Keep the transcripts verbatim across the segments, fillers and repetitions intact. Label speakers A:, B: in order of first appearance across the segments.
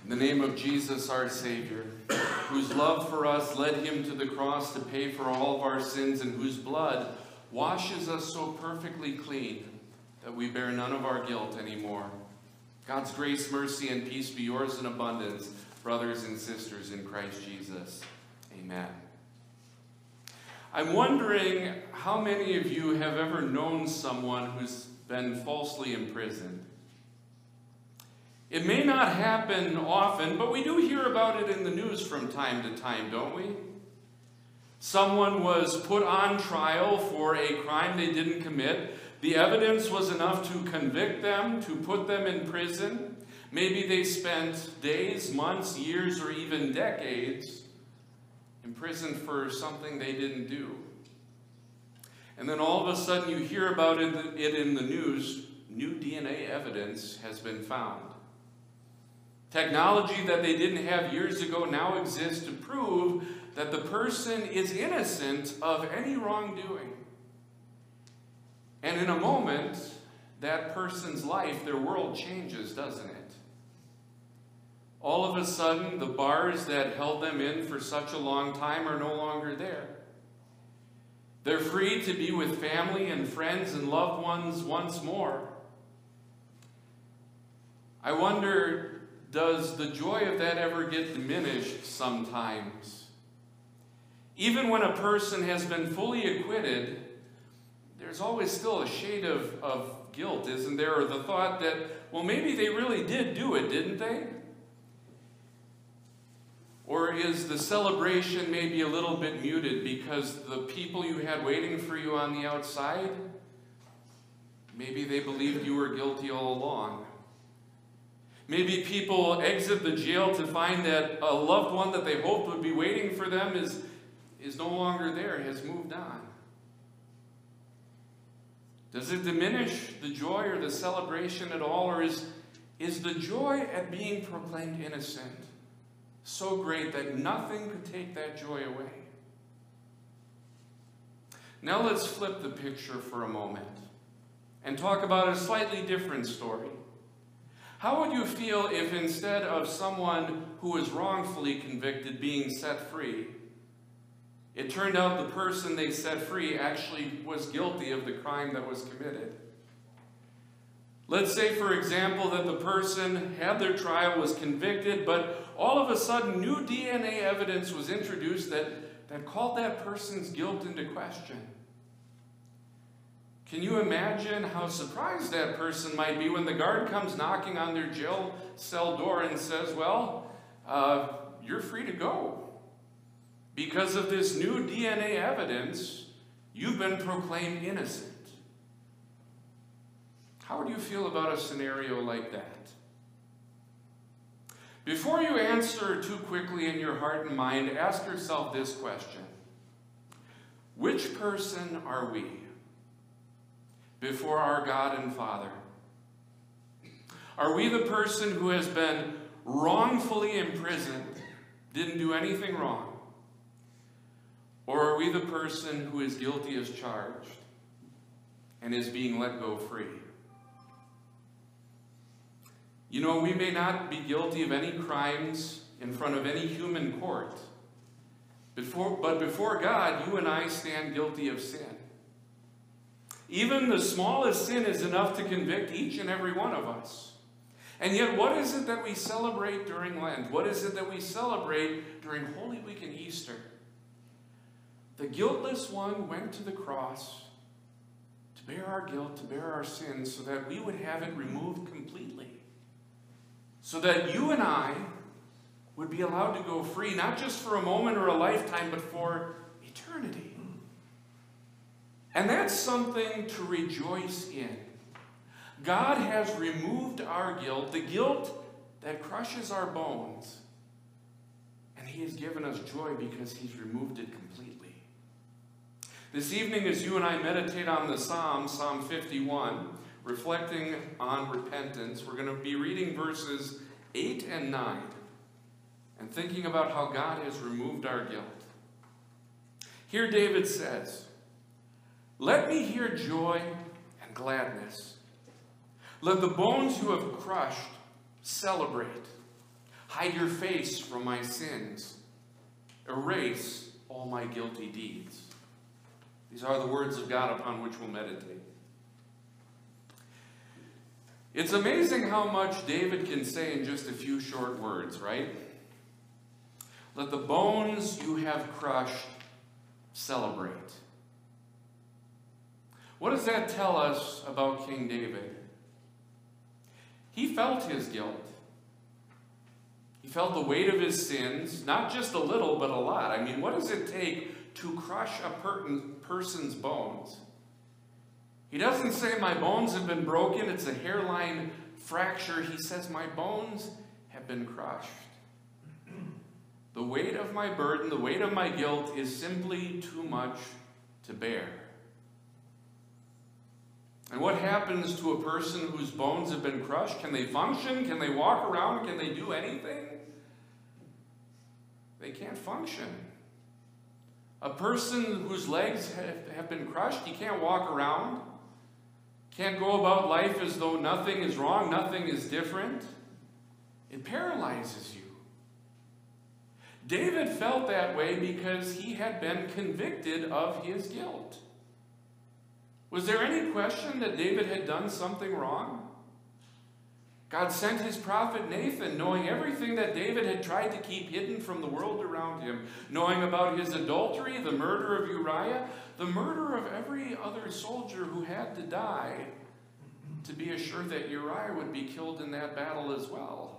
A: In the name of Jesus, our Savior, whose love for us led him to the cross to pay for all of our sins, and whose blood washes us so perfectly clean that we bear none of our guilt anymore. God's grace, mercy, and peace be yours in abundance, brothers and sisters in Christ Jesus. Amen. I'm wondering how many of you have ever known someone who's been falsely imprisoned. It may not happen often, but we do hear about it in the news from time to time, don't we? Someone was put on trial for a crime they didn't commit. The evidence was enough to convict them, to put them in prison. Maybe they spent days, months, years, or even decades in prison for something they didn't do. And then all of a sudden you hear about it in the news. New D N A evidence has been found. Technology that they didn't have years ago now exists to prove that the person is innocent of any wrongdoing. And in a moment, that person's life, their world changes, doesn't it? All of a sudden, the bars that held them in for such a long time are no longer there. They're free to be with family and friends and loved ones once more. I wonder, does the joy of that ever get diminished sometimes? Even when a person has been fully acquitted, there's always still a shade of, of guilt, isn't there? Or the thought that, well, maybe they really did do it, didn't they? Or is the celebration maybe a little bit muted because the people you had waiting for you on the outside, maybe they believed you were guilty all along? Maybe people exit the jail to find that a loved one that they hoped would be waiting for them is, is no longer there, has moved on. Does it diminish the joy or the celebration at all? Or is, is the joy at being proclaimed innocent so great that nothing could take that joy away? Now let's flip the picture for a moment and talk about a slightly different story. How would you feel if instead of someone who was wrongfully convicted being set free, it turned out the person they set free actually was guilty of the crime that was committed? Let's say, for example, that the person had their trial, was convicted, but all of a sudden new D N A evidence was introduced that, that called that person's guilt into question. Can you imagine how surprised that person might be when the guard comes knocking on their jail cell door and says, well, uh, you're free to go. Because of this new D N A evidence, you've been proclaimed innocent. How would you feel about a scenario like that? Before you answer too quickly in your heart and mind, ask yourself this question. Which person are we before our God and Father? Are we the person who has been wrongfully imprisoned, didn't do anything wrong? Or are we the person who is guilty as charged and is being let go free? You know, we may not be guilty of any crimes in front of any human court, before, but before God, you and I stand guilty of sin. Even the smallest sin is enough to convict each and every one of us. And yet, what is it that we celebrate during Lent? What is it that we celebrate during Holy Week and Easter? The guiltless one went to the cross to bear our guilt, to bear our sins, so that we would have it removed completely. So that you and I would be allowed to go free, not just for a moment or a lifetime, but for eternity. And that's something to rejoice in. God has removed our guilt, the guilt that crushes our bones, and He has given us joy because He's removed it completely. This evening, as you and I meditate on the Psalm, Psalm fifty-one, reflecting on repentance, we're going to be reading verses eight and nine and thinking about how God has removed our guilt. Here David says, "Let me hear joy and gladness. Let the bones you have crushed celebrate. Hide your face from my sins. Erase all my guilty deeds. These are the words of God upon which we'll meditate. It's amazing how much David can say in just a few short words, right? Let the bones you have crushed celebrate. What does that tell us about King David? He felt his guilt. He felt the weight of his sins, not just a little, but a lot. I mean, what does it take to crush a per- person's bones? He doesn't say, my bones have been broken, it's a hairline fracture. He says, my bones have been crushed. The weight of my burden, the weight of my guilt is simply too much to bear. And what happens to a person whose bones have been crushed? Can they function? Can they walk around? Can they do anything? They can't function. A person whose legs have, have been crushed, he can't walk around, can't go about life as though nothing is wrong, nothing is different. It paralyzes you. David felt that way because he had been convicted of his guilt. Was there any question that David had done something wrong? God sent his prophet Nathan, knowing everything that David had tried to keep hidden from the world around him, knowing about his adultery, the murder of Uriah, the murder of every other soldier who had to die, to be assured that Uriah would be killed in that battle as well.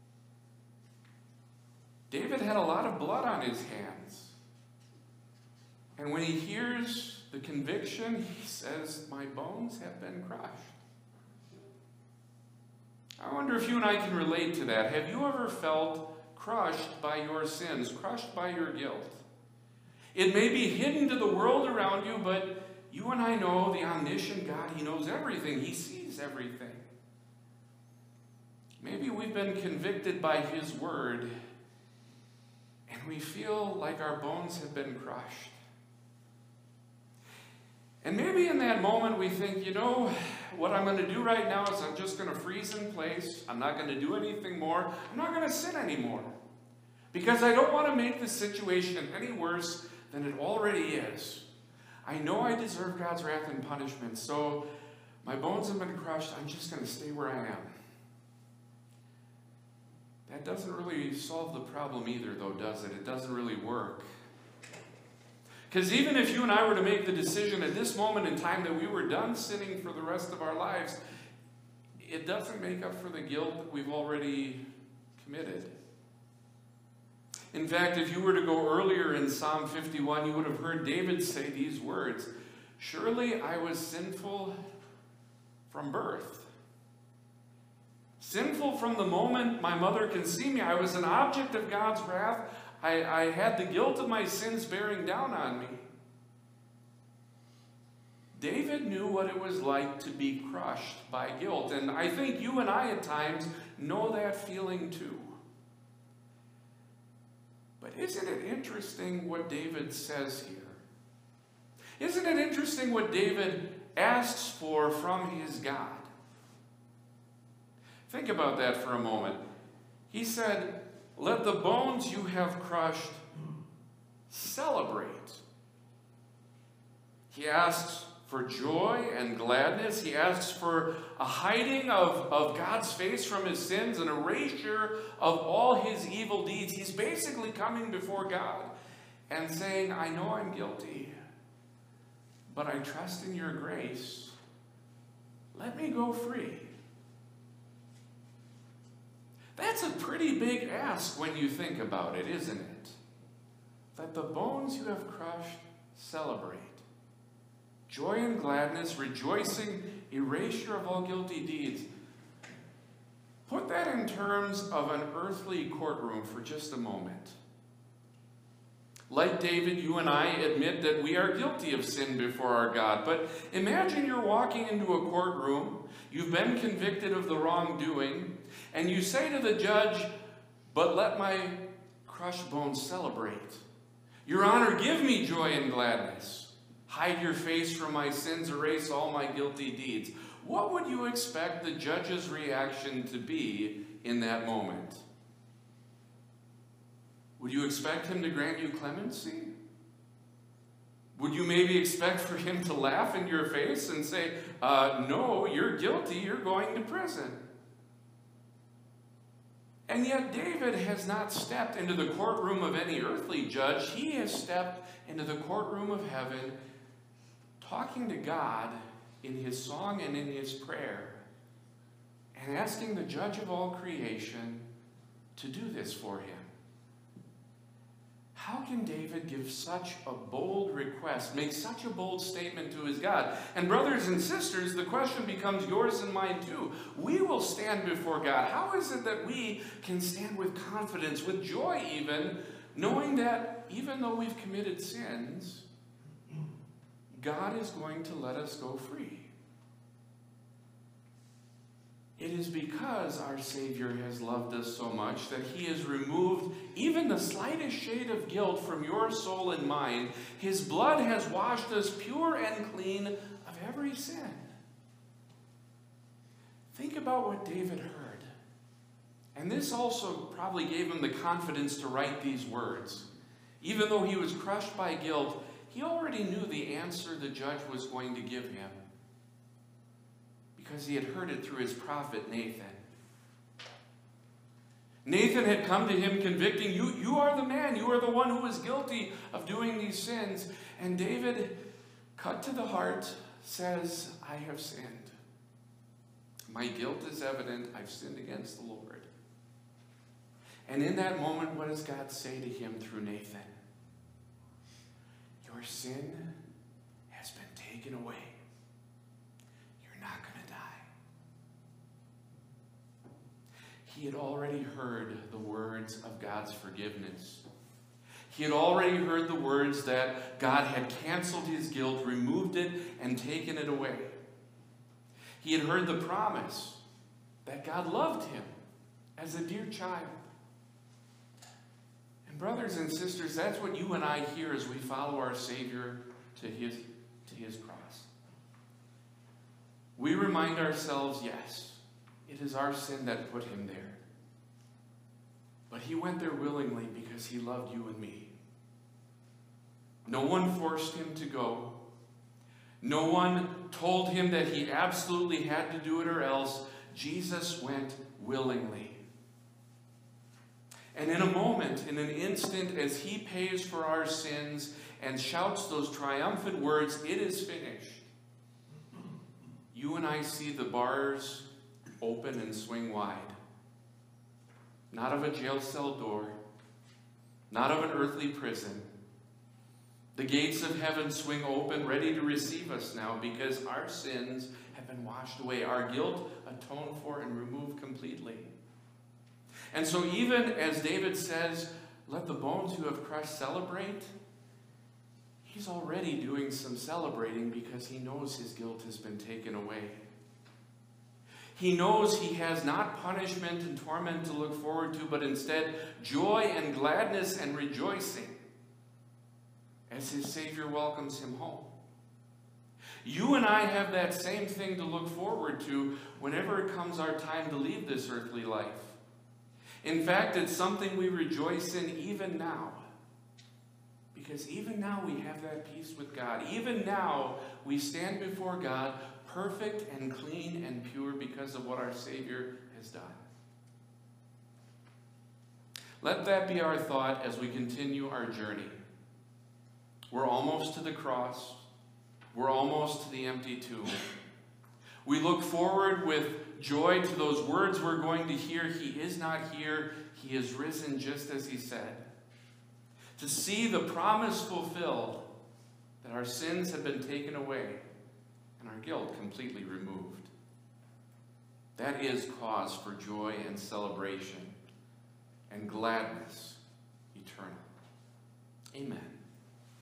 A: David had a lot of blood on his hands. And when he hears the conviction, he says, my bones have been crushed. I wonder if you and I can relate to that. Have you ever felt crushed by your sins, crushed by your guilt? It may be hidden to the world around you, but you and I know the omniscient God, he knows everything. He sees everything. Maybe we've been convicted by his word, and we feel like our bones have been crushed. And maybe in that moment we think, you know, what I'm going to do right now is I'm just going to freeze in place. I'm not going to do anything more. I'm not going to sin anymore. Because I don't want to make the situation any worse than it already is. I know I deserve God's wrath and punishment, so my bones have been crushed. I'm just going to stay where I am. That doesn't really solve the problem either, though, does it? It doesn't really work. Because even if you and I were to make the decision at this moment in time that we were done sinning for the rest of our lives, it doesn't make up for the guilt that we've already committed. In fact, if you were to go earlier in Psalm fifty-one, you would have heard David say these words, surely I was sinful from birth. Sinful from the moment my mother conceived me. I was an object of God's wrath. I, I had the guilt of my sins bearing down on me. David knew what it was like to be crushed by guilt. And I think you and I at times know that feeling too. But isn't it interesting what David says here? Isn't it interesting what David asks for from his God? Think about that for a moment. He said, let the bones you have crushed celebrate. He asks for joy and gladness. He asks for a hiding of, of God's face from his sins, an erasure of all his evil deeds. He's basically coming before God and saying, I know I'm guilty, but I trust in your grace. Let me go free. That's a pretty big ask when you think about it, isn't it? Let the bones you have crushed celebrate. Joy and gladness, rejoicing, erasure of all guilty deeds. Put that in terms of an earthly courtroom for just a moment. Like David, you and I admit that we are guilty of sin before our God. But imagine you're walking into a courtroom, you've been convicted of the wrongdoing, and you say to the judge, but let my crushed bones celebrate. Your Honor, give me joy and gladness. Hide your face from my sins, erase all my guilty deeds. What would you expect the judge's reaction to be in that moment? Would you expect him to grant you clemency? Would you maybe expect for him to laugh in your face and say, uh, no, you're guilty, you're going to prison? And yet David has not stepped into the courtroom of any earthly judge. He has stepped into the courtroom of heaven, talking to God in his song and in his prayer, and asking the judge of all creation to do this for him. How can David give such a bold request, make such a bold statement to his God? And brothers and sisters, the question becomes yours and mine too. We will stand before God. How is it that we can stand with confidence, with joy even, knowing that even though we've committed sins, God is going to let us go free? It is because our Savior has loved us so much that he has removed even the slightest shade of guilt from your soul and mine. His blood has washed us pure and clean of every sin. Think about what David heard. And this also probably gave him the confidence to write these words. Even though he was crushed by guilt, he already knew the answer the judge was going to give him, because he had heard it through his prophet Nathan. Nathan had come to him convicting, you, you are the man, you are the one who is guilty of doing these sins. And David, cut to the heart, says, I have sinned. My guilt is evident, I've sinned against the Lord. And in that moment, what does God say to him through Nathan? Your sin has been taken away. He had already heard the words of God's forgiveness. He had already heard the words that God had canceled his guilt, removed it, and taken it away. He had heard the promise that God loved him as a dear child. And brothers and sisters, that's what you and I hear as we follow our Savior to his, to his cross. We remind ourselves, yes, it is our sin that put him there. But he went there willingly because he loved you and me. No one forced him to go. No one told him that he absolutely had to do it or else. Jesus went willingly. And in a moment, in an instant, as he pays for our sins and shouts those triumphant words, it is finished, you and I see the bars open and swing wide. Not of a jail cell door, not of an earthly prison. The gates of heaven swing open, ready to receive us now, because our sins have been washed away, our guilt atoned for and removed completely. And so even as David says, let the bones you have crushed celebrate, he's already doing some celebrating because he knows his guilt has been taken away. He knows he has not punishment and torment to look forward to, but instead joy and gladness and rejoicing as his Savior welcomes him home. You and I have that same thing to look forward to whenever it comes our time to leave this earthly life. In fact, it's something we rejoice in even now. Because even now we have that peace with God. Even now we stand before God perfect and clean and pure because of what our Savior has done. Let that be our thought as we continue our journey. We're almost to the cross. We're almost to the empty tomb. We look forward with joy to those words we're going to hear. He is not here. He is risen just as he said. To see the promise fulfilled that our sins have been taken away and our guilt completely removed. That is cause for joy and celebration and gladness eternal. Amen.